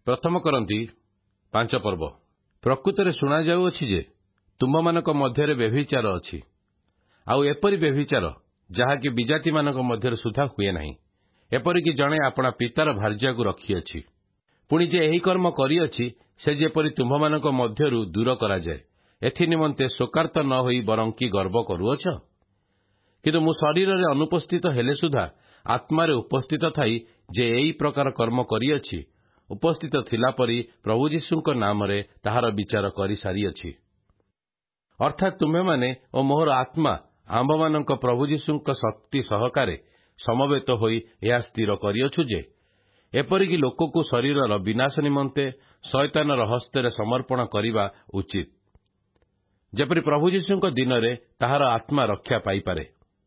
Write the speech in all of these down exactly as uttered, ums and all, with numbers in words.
ପ୍ରଥମ କରନ୍ତି ପାଞ୍ଚ ପର୍ବ। ପ୍ରକୃତରେ ଶୁଣାଯାଉଅଛି ଯେ ତୁମ୍ଭମାନଙ୍କ ମଧ୍ୟରେ ବ୍ୟଭିଚାର ଅଛି, ଆଉ ଏପରି ବ୍ୟଭିଚାର ଯାହାକି ବିଜାତିମାନଙ୍କ ମଧ୍ୟରେ ସୁଦ୍ଧା ହୁଏ ନାହିଁ। ଏପରିକି ଜଣେ ଆପଣା ପିତାର ଭାର୍ଯ୍ୟାକୁ ରଖିଅଛି। ପୁଣି ଯେ ଏହି କର୍ମ କରିଅଛି, ସେ ଯେପରି ତୁମ୍ଭମାନଙ୍କ ମଧ୍ୟରୁ ଦୂର କରାଯାଏ, ଏଥି ନିମନ୍ତେ ଶୋକାର୍ତ୍ତ ନ ହୋଇ ବରଂ କି ଗର୍ବ କରୁଅଛ? କିନ୍ତୁ ମୁଁ ଶରୀରରେ ଅନୁପସ୍ଥିତ ହେଲେ ସୁଦ୍ଧା ଆତ୍ମାରେ ଉପସ୍ଥିତ ଥାଇ ଯେ ଏହି ପ୍ରକାର କର୍ମ କରିଅଛି, ଉପସ୍ଥିତ ଥିଲା ପରି ପ୍ରଭୁ ଯୀଶୁଙ୍କ ନାମରେ ତାହାର ବିଚାର କରିସାରିଅଛି। ଅର୍ଥାତ୍ ତୁମ୍ଭେମାନେ ଓ ମୋହର ଆତ୍ମା ଆମ୍ଭମାନଙ୍କ ପ୍ରଭୁ ଯୀଶୁଙ୍କ ଶକ୍ତି ସହକାରେ ସମବେତ ହୋଇ ଏହା ସ୍ଥିର କରିଅଛୁ ଯେ ଏପରିକି ଲୋକକୁ ଶରୀରର ବିନାଶ ନିମନ୍ତେ ଶୟତାନର ହସ୍ତରେ ସମର୍ପଣ କରିବା ଉଚିତ, ଯେପରି ପ୍ରଭୁ ଯୀଶୁଙ୍କ ଦିନରେ ତାହାର ଆତ୍ମା ରକ୍ଷା ପାଇପାରେ।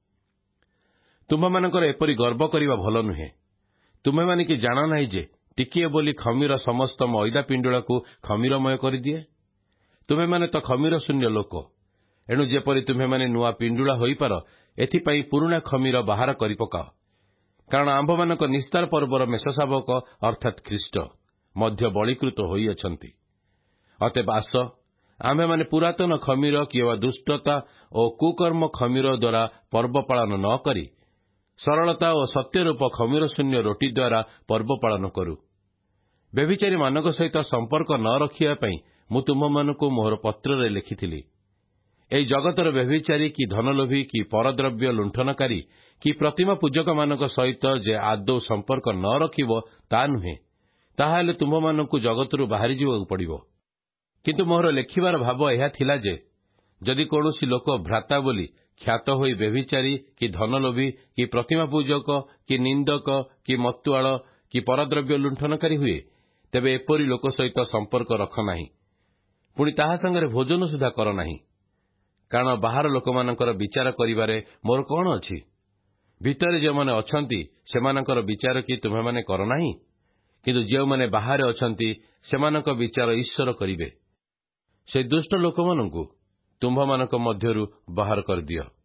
ତୁମ୍ଭମାନଙ୍କର ଏପରି ଗର୍ବ କରିବା ଭଲ ନୁହେଁ। ତୁମ୍ଭେମାନେ କି ଜାଣ ନାହିଁ ଯେ ଟିକିଏ ବୋଲି ଖମିର ସମସ୍ତ ମଇଦା ପିଣ୍ଡୁଳାକୁ ଖମିରମୟ କରିଦିଏ? ତୁମ୍ଭେମାନେ ତ ଖମିର ଶୂନ୍ୟ ଲୋକ। ଏଣୁ ଯେପରି ତୁମ୍ଭେମାନେ ନୂଆ ପିଣ୍ଡୁଳା ହୋଇପାର, ଏଥିପାଇଁ ପୁରୁଣା ଖମିର ବାହାର କରିପକାଅ। କାରଣ ଆମ୍ଭମାନଙ୍କ ନିସ୍ତାର ପର୍ବର ମେଷଶାବକ ଅର୍ଥାତ୍ ଖ୍ରୀଷ୍ଟ ମଧ୍ୟ ବଳୀକୃତ ହୋଇଅଛନ୍ତି। ଅତଏବ ଆସ, ଆମ୍ଭେମାନେ ପୁରାତନ ଖମିର କିମ୍ବା ଦୁଷ୍ଟତା ଓ କୁକର୍ମ ଖମିର ଦ୍ୱାରା ପର୍ବ ପାଳନ ନ କରି ସରଳତା ଓ ସତ୍ୟରୂପ ଖମିର ଶୂନ୍ୟ ରୋଟି ଦ୍ୱାରା ପର୍ବ ପାଳନ କରୁ। ବ୍ୟଭିଚାରୀମାନଙ୍କ ସହିତ ସମ୍ପର୍କ ନ ରଖିବା ପାଇଁ ମୁଁ ତୁମ୍ଭମାନଙ୍କୁ ମୋହର ପତ୍ରରେ ଲେଖିଥିଲି। ଏହି ଜଗତର ବ୍ୟଭିଚାରୀ କି ଧନଲୋଭୀ କି ପରଦ୍ରବ୍ୟ ଲୁଣ୍ଠନକାରୀ କି ପ୍ରତିମା ପୂଜକମାନଙ୍କ ସହିତ ଯେ ଆଦୌ ସମ୍ପର୍କ ନ ରଖିବ ତା ନୁହେଁ, ତାହାହେଲେ ତୁମ୍ଭମାନଙ୍କୁ ଜଗତରୁ ବାହାରିଯିବାକୁ ପଡ଼ିବ। କିନ୍ତୁ ମୋହର ଲେଖିବାର ଭାବ ଏହା ଥିଲା ଯେ ଯଦି କୌଣସି ଲୋକ ଭ୍ରାତା ବୋଲି ଖ୍ୟାତ ହୋଇ ବ୍ୟଭିଚାରୀ କି ଧନଲୋଭୀ କି ପ୍ରତିମା ପୂଜକ କି ନିନ୍ଦକ କି ମତୁଆଳ କି ପରଦ୍ରବ୍ୟ ଲୁଣ୍ଠନକାରୀ ହୁଏ, ତେବେ ଏପରି ଲୋକ ସହିତ ସମ୍ପର୍କ ରଖ ନାହିଁ, ପୁଣି ତାହା ସାଙ୍ଗରେ ଭୋଜନ ସୁଦ୍ଧା କର ନାହିଁ। କାରଣ ବାହାର ଲୋକମାନଙ୍କର ବିଚାର କରିବାରେ ମୋର କଣ ଅଛି? ଭିତରେ ଯେଉଁମାନେ ଅଛନ୍ତି ସେମାନଙ୍କର ବିଚାର କି ତୁମ୍ଭେମାନେ କର ନାହିଁ? କିନ୍ତୁ ଯେଉଁମାନେ ବାହାରେ ଅଛନ୍ତି ସେମାନଙ୍କ ବିଚାର ଈଶ୍ୱର କରିବେ। ସେହି ଦୁଷ୍ଟ ଲୋକମାନଙ୍କୁ ତୁମ୍ଭମାନଙ୍କ ମଧ୍ୟରୁ ବାହାର କରିଦିଅ।